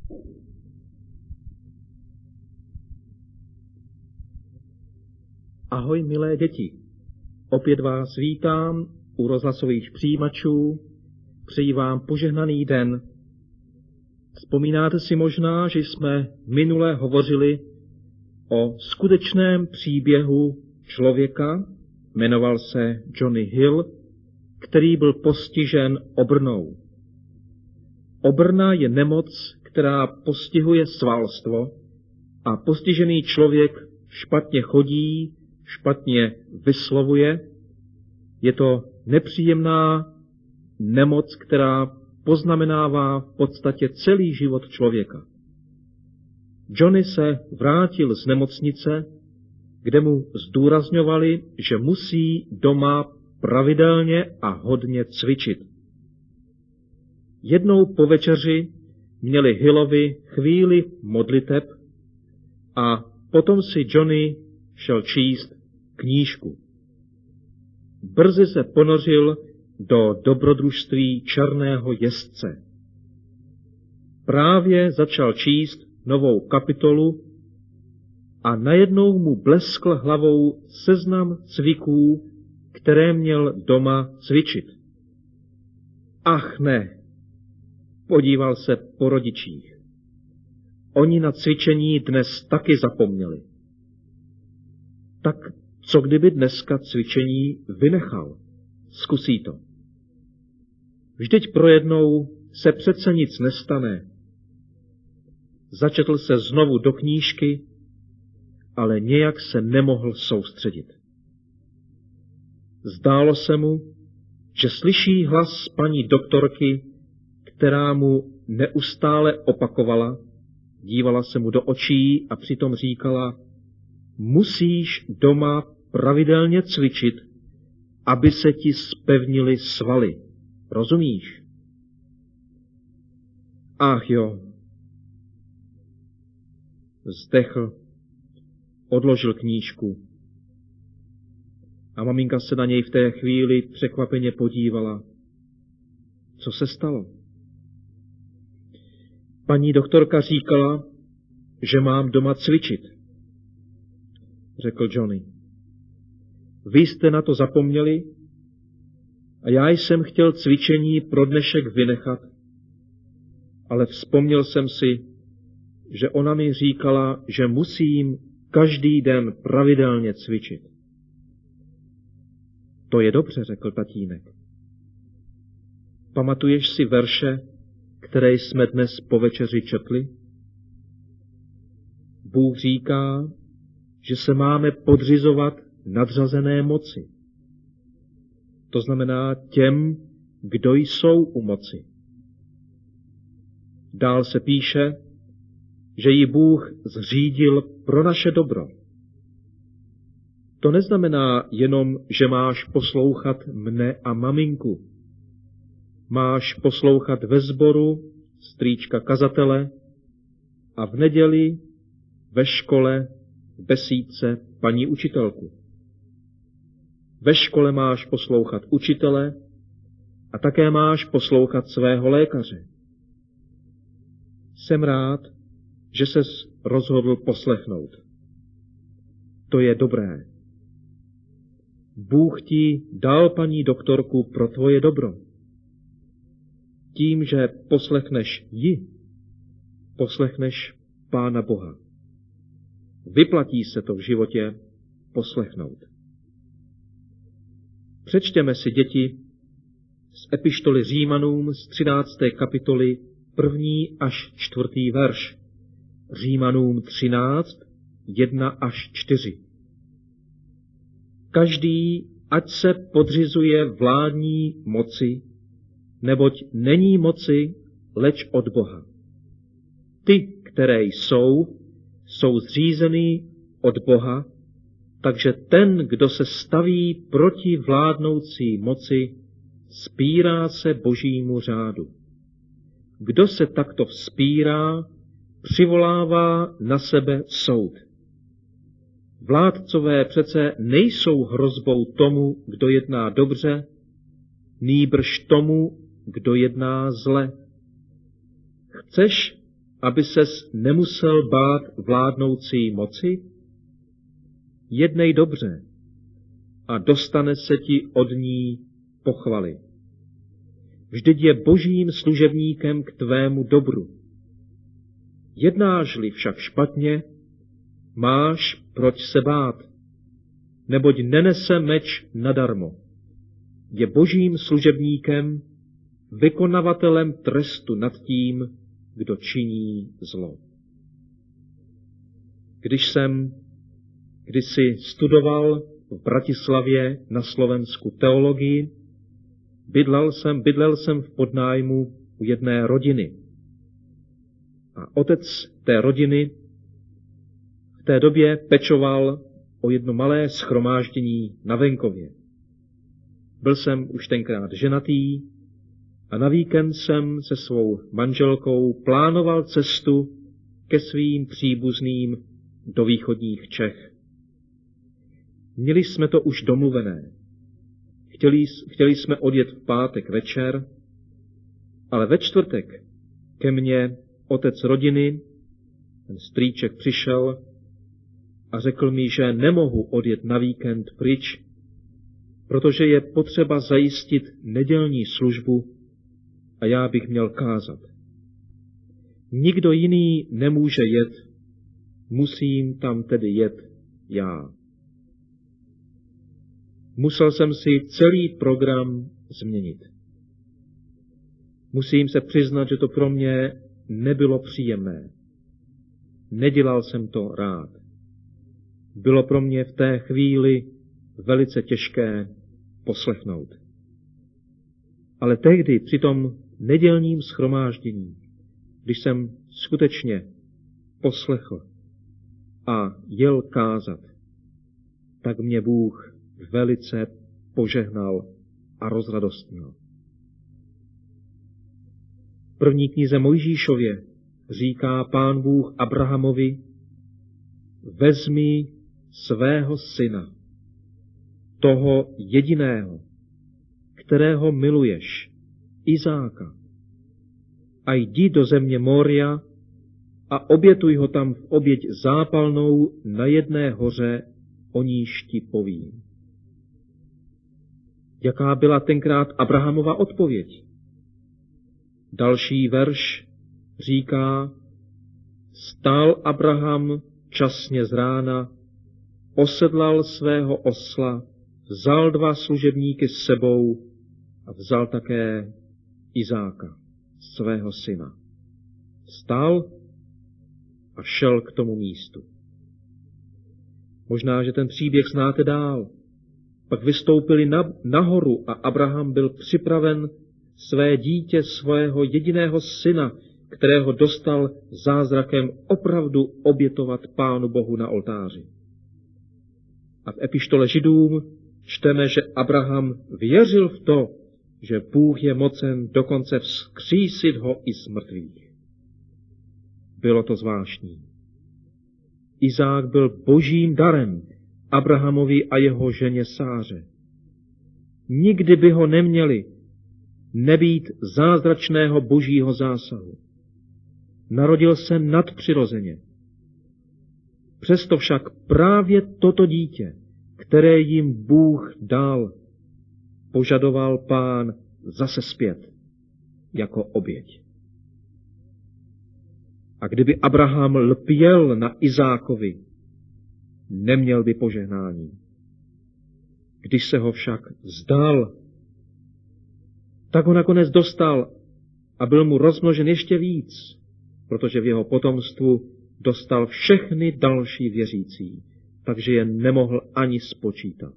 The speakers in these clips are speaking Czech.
Ahoj, milé děti. Opět vás vítám u rozhlasových přijímačů. Přeji vám požehnaný den. Vzpomínáte si možná, že jsme minule hovořili o skutečném příběhu člověka, jmenoval se Johnny Hill, který byl postižen obrnou. Obrna je nemoc, která postihuje svalstvo a postižený člověk špatně chodí, špatně vyslovuje. Je to nepříjemná nemoc, která poznamenává v podstatě celý život člověka. Johnny se vrátil z nemocnice, kde mu zdůrazňovali, že musí doma pravidelně a hodně cvičit. Jednou po večeři měli Hillovi chvíli modliteb a potom si Johnny šel číst knížku. Brzy se ponořil do dobrodružství černého jezdce. Právě začal číst novou kapitolu a najednou mu bleskl hlavou seznam cviků, které měl doma cvičit. Ach ne, podíval se po rodičích. Oni na cvičení dnes taky zapomněli. Tak co kdyby dneska cvičení vynechal? Zkusí to. Vždyť pro jednou se přece nic nestane. Začetl se znovu do knížky, ale nějak se nemohl soustředit. Zdálo se mu, že slyší hlas paní doktorky, která mu neustále opakovala, dívala se mu do očí a přitom říkala: musíš doma pravidelně cvičit, aby se ti zpevnily svaly. Rozumíš? Ach jo. Vzdechl, odložil knížku a maminka se na něj v té chvíli překvapeně podívala. Co se stalo? Paní doktorka říkala, že mám doma cvičit, řekl Johnny. Vy jste na to zapomněli a já jsem chtěl cvičení pro dnešek vynechat, ale vzpomněl jsem si, že ona mi říkala, že musím každý den pravidelně cvičit. To je dobře, řekl tatínek. Pamatuješ si verše, které jsme dnes po večeři četli? Bůh říká, že se máme podřizovat nadřazené moci. To znamená těm, kdo jsou u moci. Dál se píše, že ji Bůh zřídil pro naše dobro. To neznamená jenom, že máš poslouchat mne a maminku. Máš poslouchat ve sboru strýčka kazatele a v neděli ve škole v besídce paní učitelku. Ve škole máš poslouchat učitele a také máš poslouchat svého lékaře. Jsem rád, že ses rozhodl poslechnout. To je dobré. Bůh ti dal paní doktorku pro tvoje dobro. Tím, že poslechneš ji, poslechneš Pána Boha. Vyplatí se to v životě poslechnout. Přečtěme si, děti, z epištoly Římanům z 13. kapitoly 1. až 4. verš. Římanům 13, 1 až 4. Každý, ať se podřizuje vládní moci, neboť není moci, leč od Boha. Ty, které jsou zřízeny od Boha, takže ten, kdo se staví proti vládnoucí moci, vzpírá se Božímu řádu. Kdo se takto vzpírá, přivolává na sebe soud. Vládcové přece nejsou hrozbou tomu, kdo jedná dobře, nýbrž tomu, kdo jedná zle. Chceš, aby ses nemusel bát vládnoucí moci? Jednej dobře a dostane se ti od ní pochvaly. Vždyť je božím služebníkem k tvému dobru. Jednáš-li však špatně, máš proč se bát, neboť nenese meč nadarmo. Je božím služebníkem, vykonavatelem trestu nad tím, kdo činí zlo. Když jsem kdysi studoval v Bratislavě na Slovensku teologii, bydlel jsem v podnájmu u jedné rodiny. A otec té rodiny v té době pečoval o jedno malé shromáždění na venkově. Byl jsem už tenkrát ženatý a na víkend jsem se svou manželkou plánoval cestu ke svým příbuzným do východních Čech. Měli jsme to už domluvené. Chtěli jsme odjet v pátek večer, ale ve čtvrtek ke mně otec rodiny, ten strýček, přišel a řekl mi, že nemohu odjet na víkend pryč, protože je potřeba zajistit nedělní službu a já bych měl kázat. Nikdo jiný nemůže jet, musím tam tedy jet já. Musel jsem si celý program změnit. Musím se přiznat, že to pro mě nebylo příjemné. Nedělal jsem to rád. Bylo pro mě v té chvíli velice těžké poslechnout. Ale tehdy při tom nedělním shromáždění, když jsem skutečně poslechl a jel kázat, tak mě Bůh velice požehnal a rozradostnil. V první knize Mojžíšově říká Pán Bůh Abrahamovi: vezmi svého syna, toho jediného, kterého miluješ, Izáka, a jdi do země Moria a obětuj ho tam v oběť zápalnou na jedné hoře, o níž ti povím. Jaká byla tenkrát Abrahamova odpověď? Další verš říká: stál Abraham časně z rána, osedlal svého osla, vzal 2 služebníky s sebou a vzal také Izáka, svého syna. Vstal a šel k tomu místu. Možná, že ten příběh znáte dál. Pak vystoupili nahoru a Abraham byl připraven své dítě, svého jediného syna, kterého dostal zázrakem, opravdu obětovat Pánu Bohu na oltáři. A v epištole Židům čteme, že Abraham věřil v to, že Bůh je mocen dokonce vzkřísit ho i z mrtvých. Bylo to zvláštní. Izák byl božím darem Abrahamovi a jeho ženě Sáře. Nikdy by ho neměli nebýt zázračného božího zásahu. Narodil se nadpřirozeně. Přesto však právě toto dítě, které jim Bůh dal, požadoval Pán zase zpět jako oběť. A kdyby Abraham lpěl na Izákovi, neměl by požehnání. Když se ho však vzdal, tak ho nakonec dostal a byl mu rozmnožen ještě víc, protože v jeho potomstvu dostal všechny další věřící, takže je nemohl ani spočítat.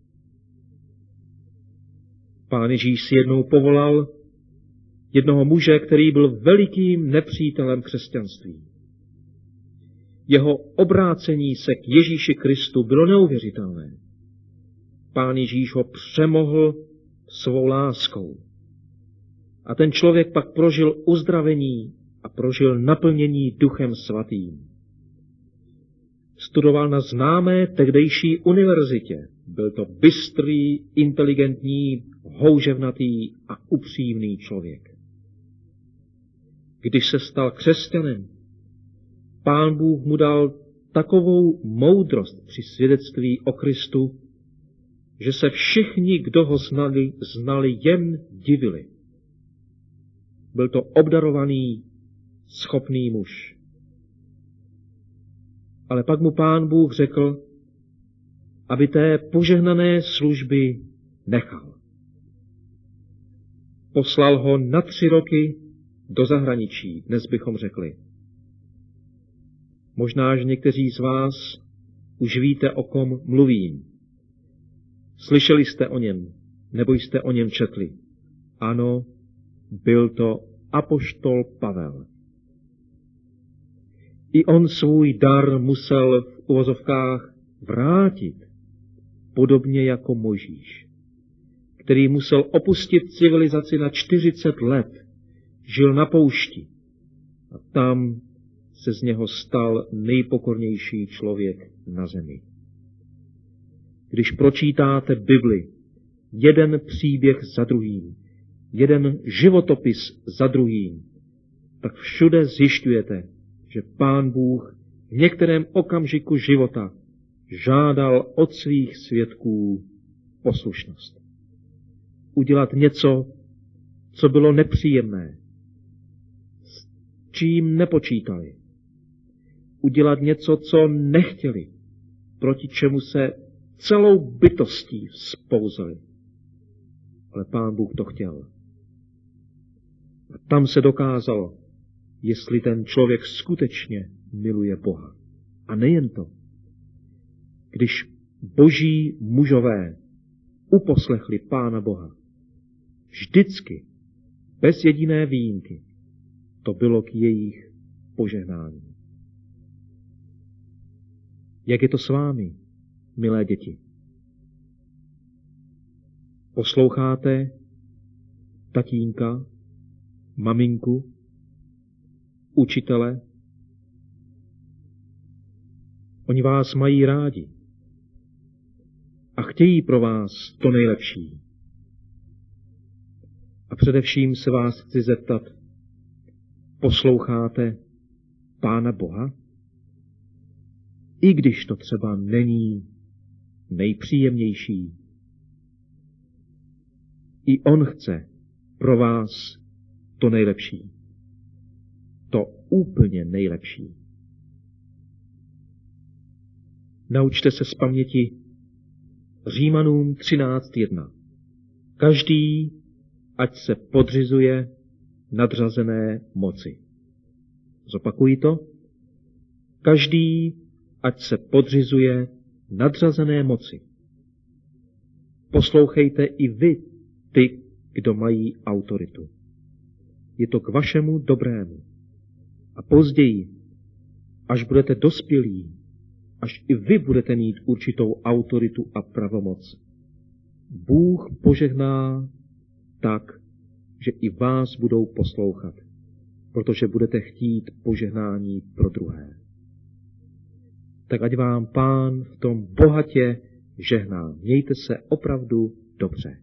Pán Ježíš si jednou povolal jednoho muže, který byl velikým nepřítelem křesťanství. Jeho obrácení se k Ježíši Kristu bylo neuvěřitelné. Pán Ježíš ho přemohl svou láskou. A ten člověk pak prožil uzdravení a prožil naplnění Duchem Svatým. Studoval na známé tehdejší univerzitě. Byl to bystrý, inteligentní, houževnatý a upřímný člověk. Když se stal křesťanem, Pán Bůh mu dal takovou moudrost při svědectví o Kristu, že se všichni, kdo ho znali jen divili. Byl to obdarovaný, schopný muž. Ale pak mu Pán Bůh řekl, aby té požehnané služby nechal. Poslal ho na 3 roky do zahraničí, dnes bychom řekli. Možná, že někteří z vás už víte, o kom mluvím. Slyšeli jste o něm, nebo jste o něm četli. Ano, byl to apoštol Pavel. I on svůj dar musel v uvozovkách vrátit, podobně jako Mojžíš, který musel opustit civilizaci na 40 let, žil na poušti a tam se z něho stal nejpokornější člověk na zemi. Když pročítáte Bibli, jeden příběh za druhým, jeden životopis za druhým, tak všude zjišťujete, že Pán Bůh v některém okamžiku života žádal od svých svědků poslušnost. Udělat něco, co bylo nepříjemné, s čím nepočítali. Udělat něco, co nechtěli, proti čemu se celou bytostí vzpouzeli. Ale Pán Bůh to chtěl. A tam se dokázalo, jestli ten člověk skutečně miluje Boha. A nejen to. Když boží mužové uposlechli Pána Boha, vždycky, bez jediné výjimky, to bylo k jejich požehnání. Jak je to s vámi, milé děti? Posloucháte tatínka, maminku, učitele? Oni vás mají rádi a chtějí pro vás to nejlepší. A především se vás chci zeptat, posloucháte Pána Boha? I když to třeba není nejpříjemnější. I on chce pro vás to nejlepší. To úplně nejlepší. Naučte se z paměti Římanům 13.1. Každý, ať se podřizuje nadřazené moci. Zopakuji to. Každý, ať se podřizuje nadřazené moci. Poslouchejte i vy ty, kdo mají autoritu. Je to k vašemu dobrému. A později, až budete dospělí, až i vy budete mít určitou autoritu a pravomoc, Bůh požehná tak, že i vás budou poslouchat, protože budete chtít požehnání pro druhé. Tak ať vám Pán v tom bohatě žehná. Mějte se opravdu dobře.